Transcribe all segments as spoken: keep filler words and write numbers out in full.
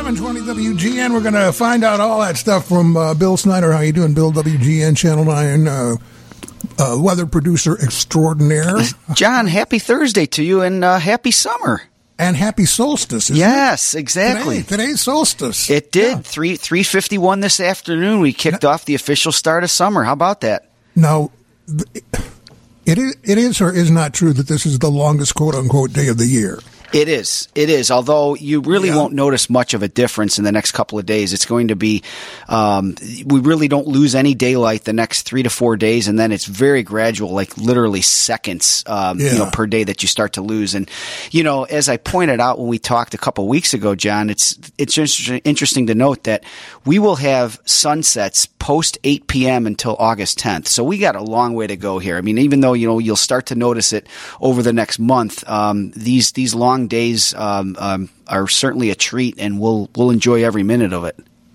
seven twenty W G N. We're going to find out all that stuff from uh, Bill Snyder. How you doing, Bill? W G N Channel nine uh, uh, weather producer extraordinaire. John, happy Thursday to you, and uh, happy summer. And happy solstice, isn't yes, it? exactly. Today, today's solstice. It did. Yeah. Three three fifty one this afternoon. We kicked off the official start of summer. How about that? Now, it is, it is or is not true that this is the longest quote unquote day of the year. It is. It is. Although you really Yeah. won't notice much of a difference in the next couple of days. It's going to be, um, we really don't lose any daylight the next three to four days, and then it's very gradual, like literally seconds, um, Yeah. you know, per day that you start to lose. And, you know, as I pointed out when we talked a couple of weeks ago, John, it's it's inter- interesting to note that we will have sunsets post eight p.m. until August tenth. So we got a long way to go here. I mean, even though, you know, you'll start to notice it over the next month, um, these these long days um, um, are certainly a treat, and we'll we'll enjoy every minute of it.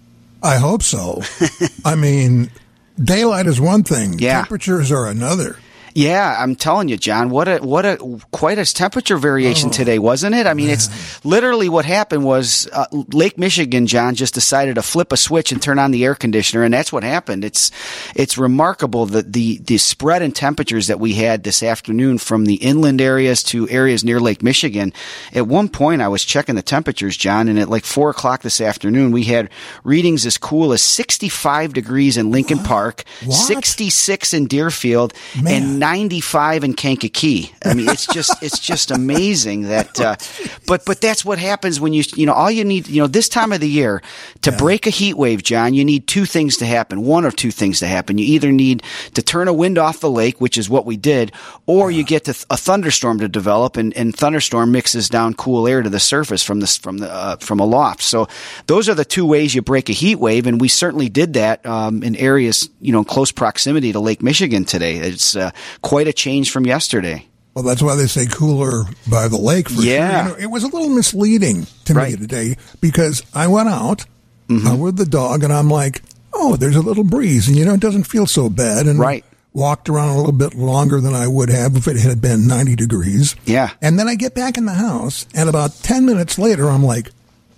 I hope so. I mean, daylight is one thing. Yeah. Temperatures are another. Yeah, I'm telling you, John, what a what a quite a temperature variation Oh, today, wasn't it? I mean, man. it's literally what happened was uh, Lake Michigan, John, just decided to flip a switch and turn on the air conditioner, and that's what happened. It's it's remarkable that the the spread in temperatures that we had this afternoon from the inland areas to areas near Lake Michigan. At one point, I was checking the temperatures, John, and at like four o'clock this afternoon, we had readings as cool as sixty-five degrees in Lincoln Park, What? sixty-six in Deerfield, Man. and ninety-five in Kankakee. I mean, it's just it's just amazing that. Uh, but but that's what happens when you you know all you need you know this time of the year to Yeah. break a heat wave, John. You need two things to happen. One of two things to happen. You either need to turn a wind off the lake, which is what we did, or you get to th- a thunderstorm to develop, and, and thunderstorm mixes down cool air to the surface from this from the uh, from aloft. So those are the two ways you break a heat wave, and we certainly did that um, in areas you know in close proximity to Lake Michigan today. It's uh, quite a change from yesterday. Well, that's why they say cooler by the lake for Yeah. sure. You know, it was a little misleading to Right. me today because I went out Mm-hmm. uh, with the dog and I'm like, oh, there's a little breeze. And, you know, it doesn't feel so bad. And Right. walked around a little bit longer than I would have if it had been ninety degrees. Yeah. And then I get back in the house and about ten minutes later, I'm like,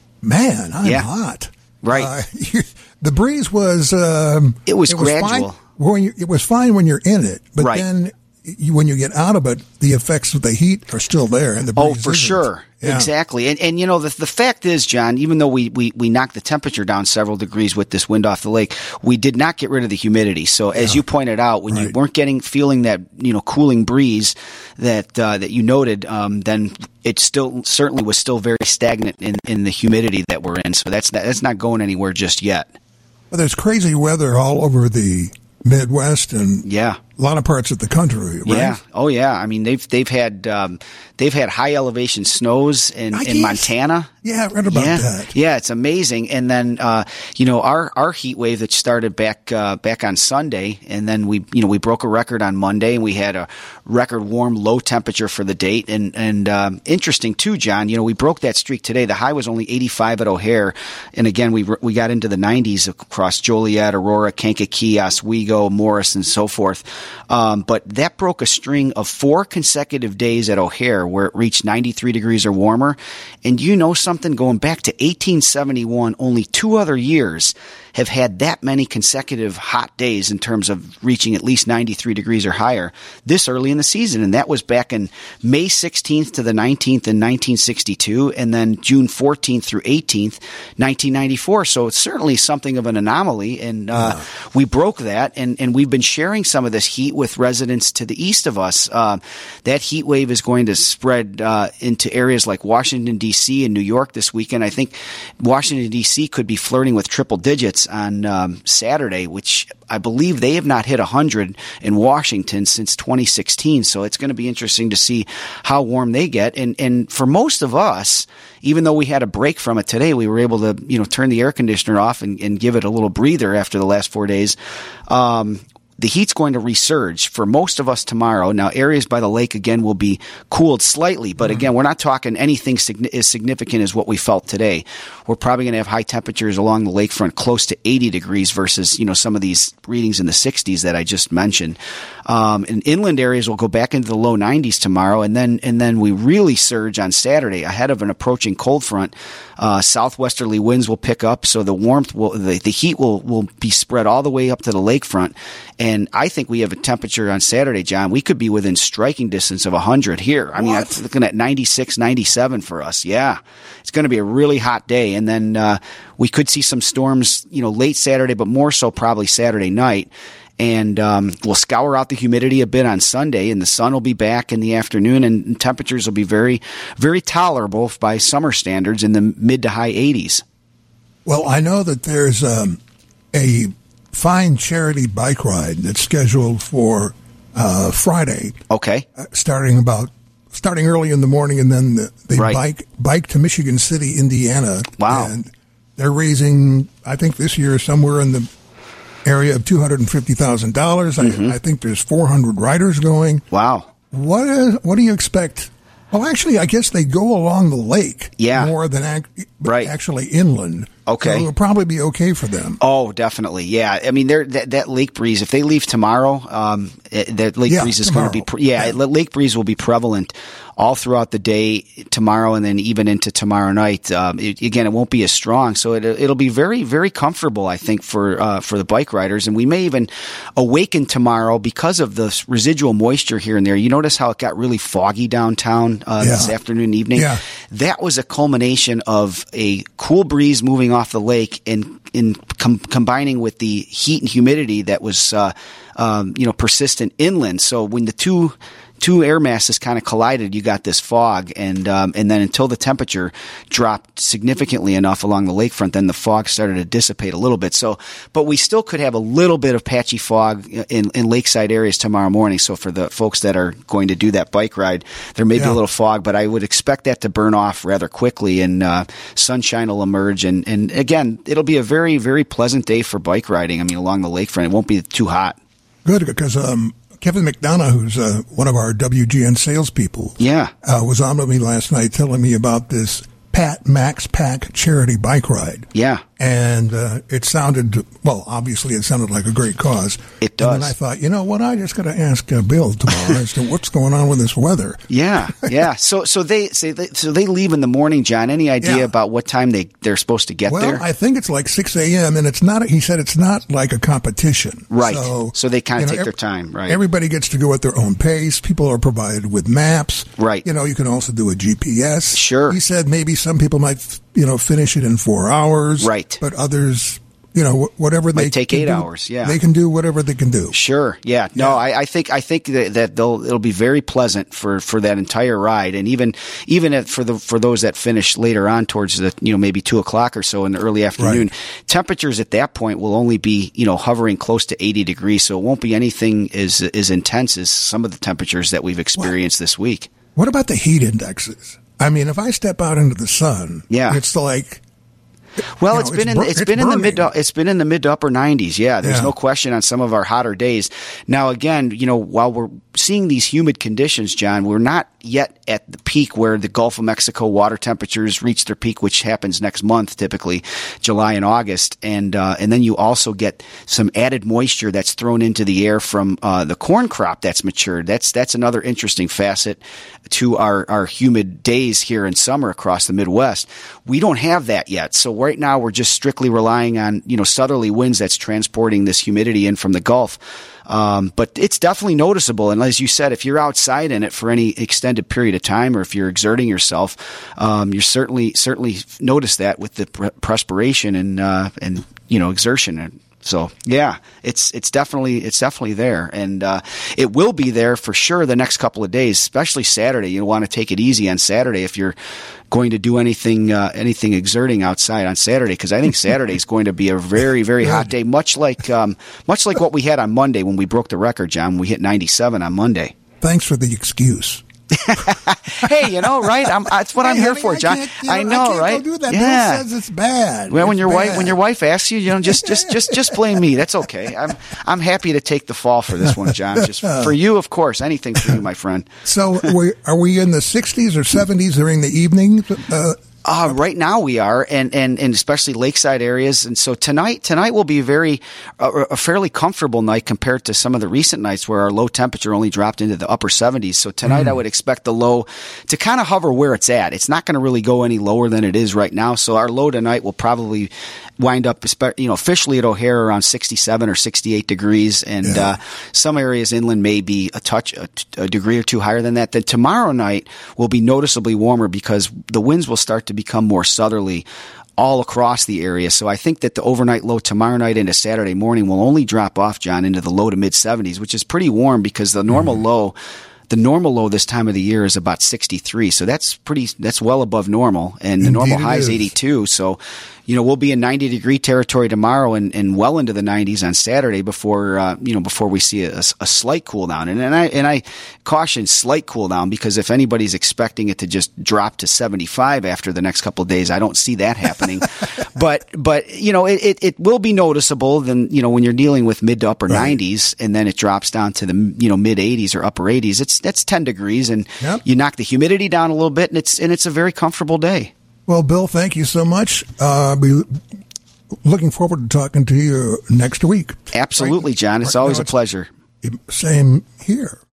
man, I'm Yeah. hot. Right. Uh, the breeze was, um, It was fine gradual. when you, it was fine when you're in it, but Right. then you, when you get out of it, the effects of the heat are still there, and the breeze Oh, for isn't. sure. Yeah. Exactly. And, and you know, the, the fact is, John, even though we, we, we knocked the temperature down several degrees with this wind off the lake, we did not get rid of the humidity. So as you pointed out, when you Right. weren't getting, feeling that, you know, cooling breeze that, uh, that you noted, um, then it still certainly was still very stagnant in, in the humidity that we're in. So that's, that's not going anywhere just yet. But there's crazy weather all over the Midwest and Yeah. a lot of parts of the country, right? Yeah. Oh, yeah. I mean, they've they've had um, they've had high elevation snows in, I in guess. Montana. Yeah, I read about yeah. that. Yeah, it's amazing. And then uh, you know our, our heat wave that started back uh, back on Sunday, and then we you know we broke a record on Monday, and we had a record warm low temperature for the date. And and um, interesting too, John. You know we broke that streak today. The high was only eighty-five at O'Hare, and again we we got into the nineties across Joliet, Aurora, Kankakee, Oswego, Morris, and so forth. Um, but that broke a string of four consecutive days at O'Hare where it reached ninety-three degrees or warmer. And you know something? Going back to eighteen seventy-one, only two other years have had that many consecutive hot days in terms of reaching at least ninety-three degrees or higher this early in the season. And that was back in May sixteenth to the nineteenth in nineteen sixty-two, and then June fourteenth through eighteenth, nineteen ninety-four. So it's certainly something of an anomaly. And uh, Yeah. we broke that, and, and we've been sharing some of this heat with residents to the east of us. Uh, that heat wave is going to spread uh, into areas like Washington, D C and New York this weekend. I think Washington, D C could be flirting with triple digits on um, Saturday, which I believe they have not hit one hundred in Washington since twenty sixteen. So it's going to be interesting to see how warm they get. And and for most of us, even though we had a break from it today, we were able to you know turn the air conditioner off and, and give it a little breather after the last four days. Um, The heat's going to resurge for most of us tomorrow. Now, areas by the lake, again, will be cooled slightly. But again, we're not talking anything signi- as significant as what we felt today. We're probably going to have high temperatures along the lakefront close to eighty degrees versus, you know, some of these readings in the sixties that I just mentioned. Um, and inland areas will go back into the low nineties tomorrow. And then, and then we really surge on Saturday ahead of an approaching cold front. Uh, southwesterly winds will pick up, so the warmth will, the, the heat will, will be spread all the way up to the lakefront. And I think we have a temperature on Saturday, John. We could be within striking distance of one hundred here. I mean, What? I'm looking at ninety-six, ninety-seven for us. Yeah. It's going to be a really hot day. And then uh, we could see some storms, you know, late Saturday, but more so probably Saturday night. And um, we'll scour out the humidity a bit on Sunday, and the sun will be back in the afternoon, and temperatures will be very, very tolerable by summer standards in the mid to high eighties. Well, I know that there's um, a fine charity bike ride that's scheduled for uh, Friday. Okay. Uh, starting about starting early in the morning, and then the, they Right. bike bike to Michigan City, Indiana. Wow. And they're raising, I think this year, somewhere in the area of two hundred fifty thousand dollars. Mm-hmm. I, I think there's four hundred riders going. Wow. What is, what do you expect? Well, actually, I guess they go along the lake Yeah. more than ac- Right. actually inland. Okay. So it'll probably be okay for them. Oh, definitely. Yeah. I mean, they're, that, that lake breeze, if they leave tomorrow, um, it, that lake Yeah, breeze is going to be, tomorrow. pre- yeah, Yeah. it- lake breeze will be prevalent all throughout the day tomorrow, and then even into tomorrow night. Um, it, again, it won't be as strong, so it, it'll be very, very comfortable, I think, for uh, for the bike riders. And we may even awaken tomorrow because of the residual moisture here and there. You notice how it got really foggy downtown uh, Yeah. this afternoon and evening? Yeah. That was a culmination of a cool breeze moving off the lake and in com- combining with the heat and humidity that was, uh, um, you know, persistent inland. So when the two two air masses kind of collided, you got this fog, and um, and then until the temperature dropped significantly enough along the lakefront, then the fog started to dissipate a little bit. So, but we still could have a little bit of patchy fog in, in lakeside areas tomorrow morning. So for the folks that are going to do that bike ride, there may be Yeah. a little fog, but I would expect that to burn off rather quickly, and uh, sunshine will emerge. And, and again, it'll be a very, very pleasant day for bike riding. I mean, along the lakefront, it won't be too hot. Good, because um, Kevin McDonough, who's uh, one of our W G N salespeople, Yeah. uh, was on with me last night telling me about this Pat Max Pack charity bike ride. Yeah. And uh, it sounded, well, obviously it sounded like a great cause. It And does. then I thought, you know what, I just got to ask uh, Bill tomorrow as to what's going on with this weather. Yeah, yeah. So, so they say they, so they leave in the morning, John. Any idea Yeah. about what time they they're supposed to get Well, there? I think it's like six a.m., and it's not, he said it's not like a competition. Right. So, So they kinda you know, take their ev- time, right. Everybody gets to go at their own pace. People are provided with maps. Right. You know, you can also do a G P S. Sure. He said maybe some people might, you know, finish it in four hours. Right. But others, you know, wh- whatever they Might take can eight do, hours, yeah. They can do whatever they can do. Sure. Yeah. No, Yeah. I, I think I think that, that they'll it'll be very pleasant for, for that entire ride, and even even if for the for those that finish later on towards the you know maybe two o'clock or so in the early afternoon, temperatures at that point will only be you know hovering close to eighty degrees, so it won't be anything as as intense as some of the temperatures that we've experienced this week. What about the heat indexes? I mean, if I step out into the sun, Yeah. it's like, Well, You know, it's been it's in bur- it's it's been in the mid burning. it's been in the mid to upper nineties. Yeah, there's Yeah. no question on some of our hotter days. Now, again, you know, while we're seeing these humid conditions, John, we're not yet at the peak where the Gulf of Mexico water temperatures reach their peak, which happens next month, typically July and August, and uh, and then you also get some added moisture that's thrown into the air from uh, the corn crop that's matured. That's that's another interesting facet to our our humid days here in summer across the Midwest. We don't have that yet, so right now we're just strictly relying on you know southerly winds that's transporting this humidity in from the Gulf. Um, but it's definitely noticeable. And as you said, if you're outside in it for any extended period of time, or if you're exerting yourself, um, you certainly certainly notice that with the pre- perspiration and uh, and you know exertion. And so yeah, it's it's definitely it's definitely there, and uh, it will be there for sure the next couple of days, especially Saturday. You want to take it easy on Saturday if you're going to do anything uh, anything exerting outside on Saturday, because I think Saturday is going to be a very very hot day, much like um, much like what we had on Monday when we broke the record, John. We hit ninety-seven on Monday. thanks for the excuse. Hey, you know, right? I'm, that's what I'm Hey, here honey, for, I John. can't, you know, I I know, can't right? Go do that. Yeah. Bill says it's bad. Well, when It's your wife bad. when your wife asks you, you know, just just just just blame me. That's okay. I'm I'm happy to take the fall for this one, John. Just for you, of course. Anything for you, my friend. So we, are we in the sixties or seventies during the evening? Uh, Uh, right now we are, and, and, and especially lakeside areas. And so tonight, tonight will be a very, uh, a fairly comfortable night compared to some of the recent nights where our low temperature only dropped into the upper seventies. So tonight mm. I would expect the low to kind of hover where it's at. It's not going to really go any lower than it is right now. So our low tonight will probably wind up, you know, officially at O'Hare around sixty-seven or sixty-eight degrees. And, yeah. uh, some areas inland may be a touch, a, a degree or two higher than that. Then tomorrow night will be noticeably warmer because the winds will start to become more southerly all across the area. So I think that the overnight low tomorrow night into Saturday morning will only drop off, John, into the low to mid seventies, which is pretty warm because the normal mm. low The normal low this time of the year is about sixty-three, so that's pretty. That's well above normal, and the Indeed normal high is is eighty-two. So, you know, we'll be in ninety degree territory tomorrow, and, and well into the nineties on Saturday before uh, you know before we see a, a slight cool down. And, and I and I caution slight cool down because if anybody's expecting it to just drop to seventy-five after the next couple of days, I don't see that happening. but but you know, it, it, it will be noticeable. Then you know when you're dealing with mid to upper right. nineties, and then it drops down to the you know mid eighties or upper eighties. It's that's ten degrees, and yep. you knock the humidity down a little bit, and it's and it's a very comfortable day. Well, Bill, thank you so much. Uh, I'll be looking forward to talking to you next week. Absolutely, John. It's right always a it's, pleasure. Same here.